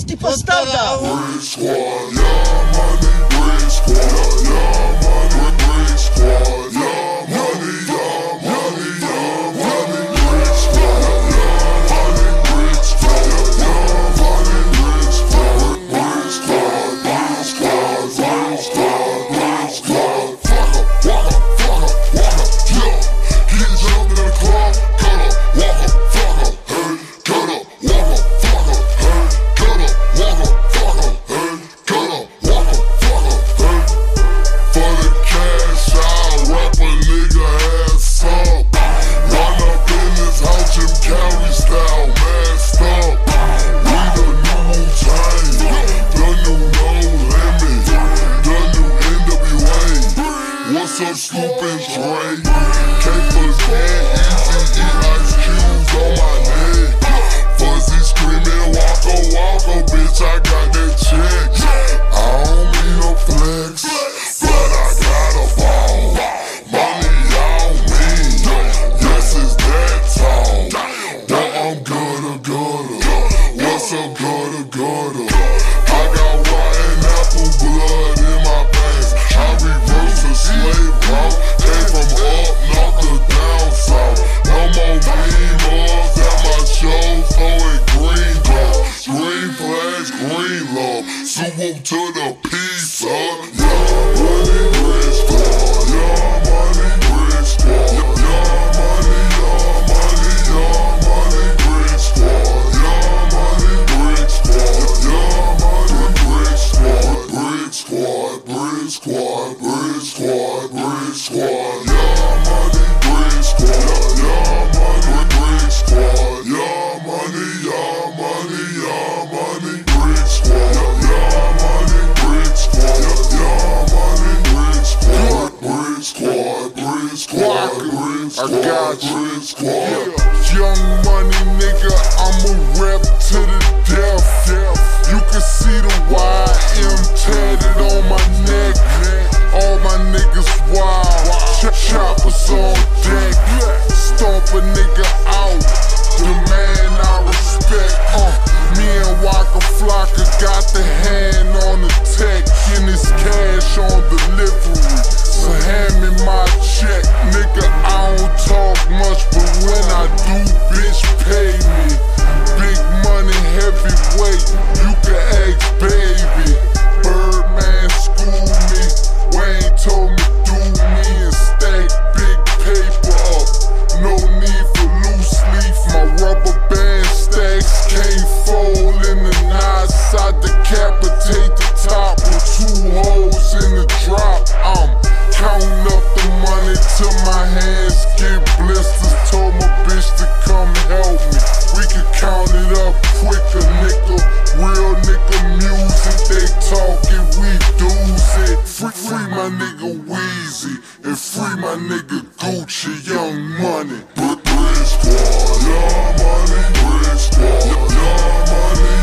Jest i postawa! Brick Squad, yeah, money, Brick Squad, yeah, money, Brick Squad, yeah, money, yeah, money, yeah, money, Brick Squad, yeah, money, Brick Squad, yeah, money, Brick Squad, Brick Squad, Brick Squad, Brick Squad, Brick Squad, fuck up, yeah, get jumped in the club, cut up, walk up, fuck up, hey, cut up, walk up, fuck up, hey, cut up, walk up, fuck up, hey, cut up, walk up, fuck up, hey. For the cash, I rap a nigga ass up. Run up in this house, Jim Carrey style, masked up. We the new Wu-Tang, the new No Limit, the new NWA. What's up, Scoop and Dre? Can't forget Easy, Ice Cubes on my neck. Fuzzy screaming, Waka Waka, bitch, I got that check. I don't mean no flex, but I got a ball. Money on me, yes, it's that tall. But I'm gutter. What's up, gutter? I got rotten apple blood in my veins. I reverse a slave route, came from up north to down south. No more memes at my show, so it green glow. Green flags, green love. Salute to the peace, yeah, money, Brick Squad, yeah, money, Brick Squad, yeah, money, Brick Squad, yeah, money, Brick Squad, yeah, money, Brick Squad, Brick Squad, Brick Squad, Brick Squad, Brick Squad, yeah, money, Brick Squad, yeah, money, Brick Squad, yeah, money, Brick Squad, yeah, money, Brick Squad, yeah, money, Brick Squad, Brick Squad, Brick Squad, Brick Squad, I got you. Brick Squad. Young money nigga, I'ma rap to the death. You can see the YM tatted on my neck. All my niggas wild, choppers on deck. Stomp a nigga out, the man I respect. Me and Waka Flocka got the hand on the tech, and this cash on delivery. So hand me my check, nigga. I don't talk much, but when I do, bitch, pay me. Big money, heavyweight, you can ask baby. Birdman school me, Wayne told me do me and stack big paper up. No need for loose leaf, my rubber band stacks can't fold in the knots. I decapitate the top with 2 holes in the drop. I'm counting up the money till my hands get blisters. Told my bitch to come help me. We can count it up quicker, nigga. Real nigga music, they talking, we do's it. Free my nigga Weezy and free my nigga Gucci, Young Money. Brick Squad, yeah, money, Brick Squad, yeah, money,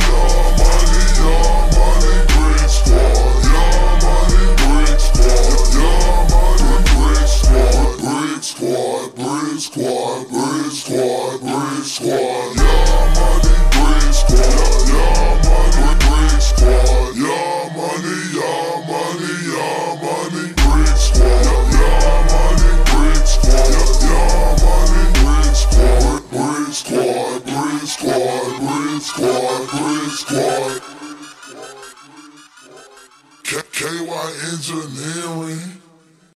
Brick Squad, yeah, money, Brick Squad, yeah, money, Brick Squad, Brick Squad, Brick Squad, Brick Squad, Brick Squad, yeah, money, Brick Squad, yeah, money, Brick Squad, yeah, money, Brick Squad, yeah, money, Brick Squad, yeah, money, Brick Squad, Brick Squad, Brick Squad, Brick Squad, Brick Squad. KY Engineering.